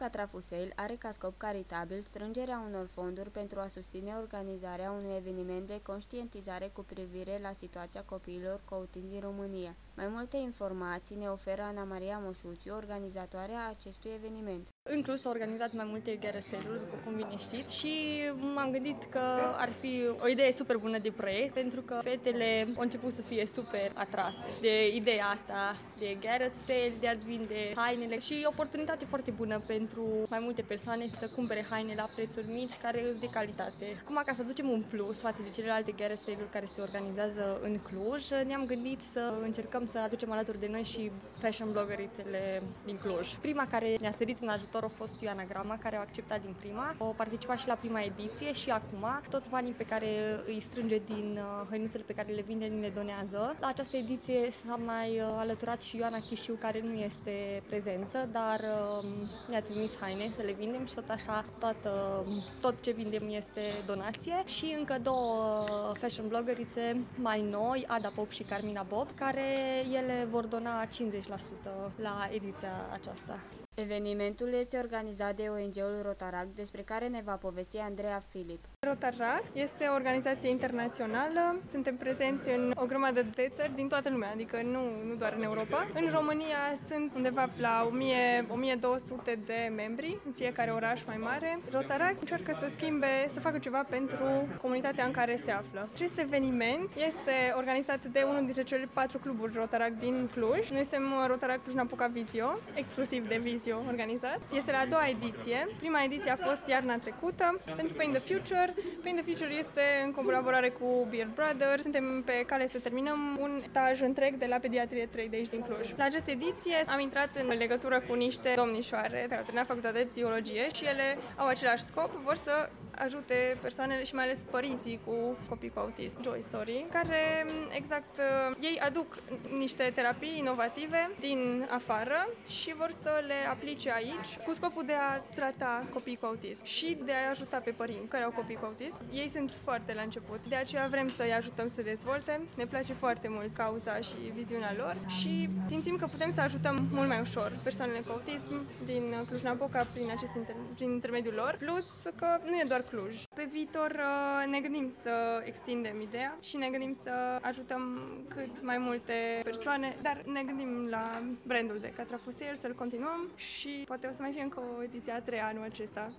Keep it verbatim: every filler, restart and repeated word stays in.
Catrafusel are ca scop caritabil strângerea unor fonduri pentru a susține organizarea unui eveniment de conștientizare cu privire la situația copiilor cu autism din România. Mai multe informații ne oferă Ana Maria Moșuțiu, organizatoarea acestui eveniment. În Cluj s-au organizat mai multe garage-sale-uri, după cum bine știți, și m-am gândit că ar fi o idee super bună de proiect, pentru că fetele au început să fie super atrase de ideea asta de garage sale, de a-ți vinde hainele și o oportunitate foarte bună pentru mai multe persoane să cumpere haine la prețuri mici care sunt de calitate. Acum, ca să aducem un plus față de celelalte garage sale-uri care se organizează în Cluj, ne-am gândit să încercăm să aducem alături de noi și fashion blogărițele din Cluj. Prima care ne-a sărit în ajutor a fost Ioana Grama, care a acceptat din prima. O participat și la prima ediție și acum toți banii pe care îi strânge din hăinuțele pe care le vinde, ni le donează. La această ediție s-a mai alăturat și Ioana Chișiu, care nu este prezentă, dar ne-a trimis haine să le vindem și tot așa toată, tot ce vindem este donație. Și încă două fashion blogărițe mai noi, Ada Pop și Carmina Bob, care ele vor dona cincizeci la sută la ediția aceasta. Evenimentul este organizat de O N G-ul Rotaract, despre care ne va povesti Andreea Filip. Rotaract este o organizație internațională. Suntem prezenți în o grămadă de țări din toată lumea, adică nu, nu doar în Europa. În România sunt undeva la o mie - o mie două sute de membri în fiecare oraș mai mare. Rotaract încearcă să schimbe, să facă ceva pentru comunitatea în care se află. Acest eveniment este organizat de unul dintre cele patru cluburi Rotaract din Cluj. Noi suntem Rotaract Cluj-Napoca Vizio, exclusiv de Vizio organizat. Este la a doua ediție. Prima ediție a fost iarna trecută pentru Paint the Future. Paint the Future este în colaborare cu Beard Brothers. Suntem pe cale să terminăm un etaj întreg de la Pediatrie trei de aici din Cluj. La această ediție am intrat în legătură cu niște domnișoare care au terminat facultatea de psihologie și ele au același scop, vor să ajute persoanele și mai ales părinții cu copii cu autism, Joy Story, care exact ei aduc niște terapii inovative din afară și vor să le aplice aici cu scopul de a trata copii cu autism și de a ajuta pe părinți care au copii cu autism. Ei sunt foarte la început, de aceea vrem să-i ajutăm să se dezvolte. Ne place foarte mult cauza și viziunea lor și simțim că putem să ajutăm mult mai ușor persoanele cu autism din Cluj-Napoca prin acest inter- prin intermediul lor, plus că nu e doar Cluj. Pe viitor ne gândim să extindem ideea și ne gândim să ajutăm cât mai multe persoane, dar ne gândim la brandul de Catrafusel, să-l continuăm și poate o să mai fie încă o ediție a treia anul acesta.